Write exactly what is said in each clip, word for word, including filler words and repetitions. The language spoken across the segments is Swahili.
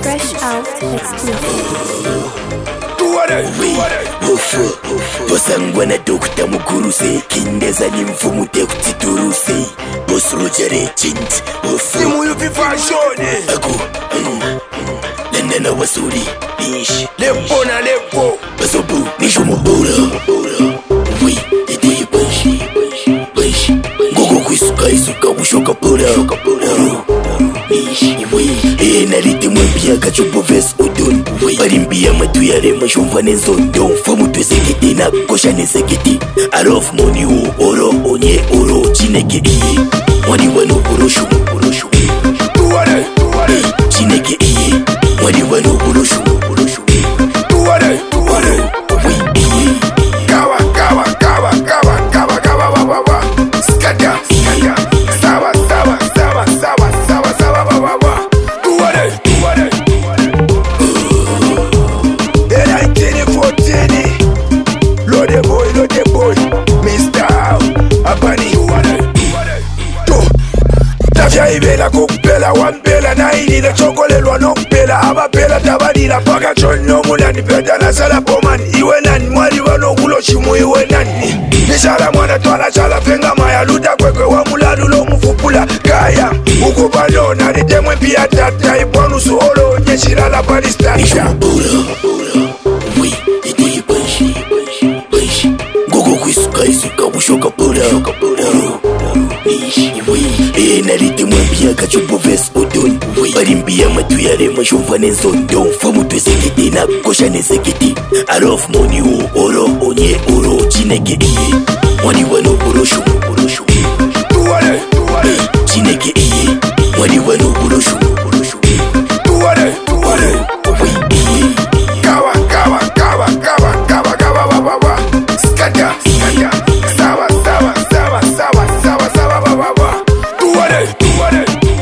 Fresh Out exclusive. Bosangwana dokta mukuruse kindeza ni mfumu tekuti turuse bosrojare chinti ofu simuyu vivashone aku nendana wasuri ish lepo na lepo basobu nisho mubura wi iti banshi banshi gogo kwisuka isuka bushoka pura ish wi enarite mwembia kachupo ves udon barimbia matu yare mashomva nenzondo mfamu twezekete na kosha nezekete arof moni u oro onye oro chineke iye mwani wano oroshu oroshu tuware tuware chineke iye mwani wano oroshu oroshu tuware tuware wi iye kawa kawa kawa kawa kawa kawa wa wa wa skada skada sawa sawa sawa sawa sawa sawa wa wa wa tuware tuware Lode boy, lode boy, Mister Abani To Tafya ibela kukupela wambela na ili na chokolelwa nokupela abapela tabadila paka chonyo mulani peta na sala pomani iwe nani mwali wano ulo shimu iwe nani nishala mwana twala chala fenga maya luta kwekwe wa muladu lo mfupula kaya ukupano na nitemwe pia tata iponu suholo nyeshira la palistania nisho mabura wi iti banshi banshi gogo kwisuka isuka bushoka pura ish wi enarite mwembia kachupo ves udon barimbia matu yare mashomva nenzondo mfamu twezekete na kosha nezekete arof moni u oro onye oro chineke iye mwani wano oroshu oroshu tuware tuware chineke iye mwani wano oroshu oroshu tuware tuware wi iye kawa kawa kawa kawa kawa kawa wa wa wa skada skada sawa sawa sawa sawa sawa sawa wa wa wa tuware tuware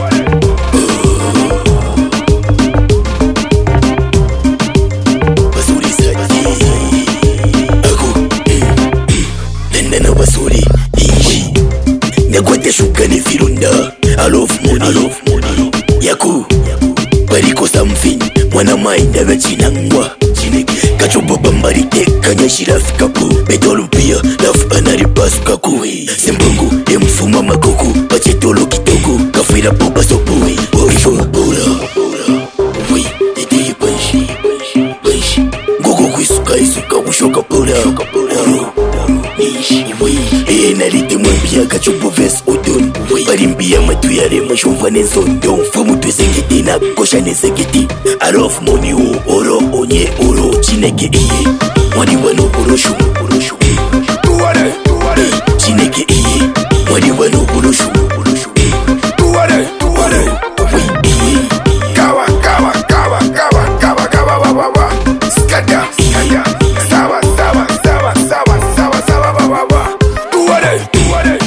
basuri sati aku nendana basuri ishi nakwate shukane filunda alof moni alof moni yaku bariko something mwana mind abachinangwa chineke kachobo bambari tekanya shirafikapu betolumpia laf anaripasukaku sembungu emfuma makuku bachetolo kitoko kafira popa sopuwe borisho mabura wi iti banshi banshi gogo kwisuka isuka bushoka pura ish wi enarite mwembia kachupo ves udon barimbia matu yare mashomva nenzondo mfamu twezekete na kosha nezekete arof moni u oro onye oro chineke iye mwani wano oroshu oroshu tuware tuware chineke iye mwani wano oroshu oroshu tuware tuware wi iye kawa kawa kawa kawa kawa kawa wa wa wa skada skada sawa sawa sawa sawa sawa sawa wa wa wa tuware tuware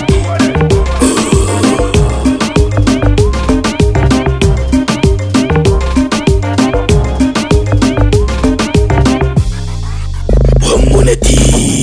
wamonati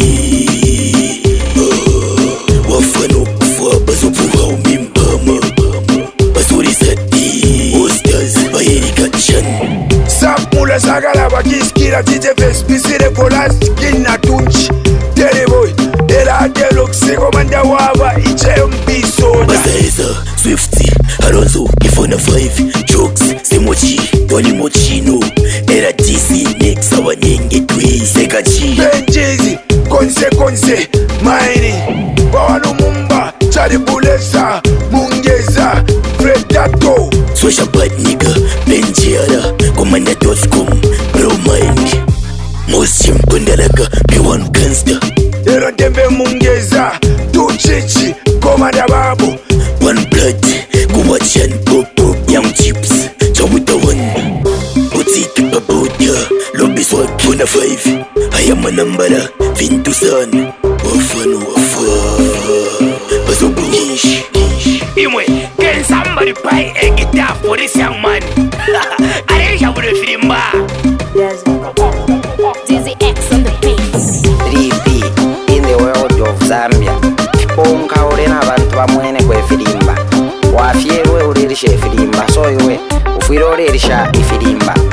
wafano kufa bazopuha umimbama basuri sati ostaz bayerikachan Sapula sagala bakiskira tite vespisire kolas kina tunchi Teleboy Ela delok sego manda waba iche mbisoda bazaeza swifty alonzo ifona five jokes semochi twali mochino era tisi nex abanyenge twi sekachi Benjizi konse konse maini Bawanu mumba Charibulesa Mungeza Predato Swasha bad nigga Benjiara Commander dot-com Bro mind Mosim Kundalaka B one gangster Ero dembe Mungeza Tuchichi Komanda babu One blood Guwachan Pop Pop Young chips Chawuta one Otiti Babodia Lobby swag Fona five Ayama nambara Vintu san Wafano wafa Bazobu Nish Imwe, can somebody buy a guitar for this young man? I don't have a filimba. Dizzy X on the beat. three P in the world of Zambia. Onka urena abantu bamwene kwe filimba. Wafyewe ulirisha filimba. So iwe ufiro ulirisha ifilimba.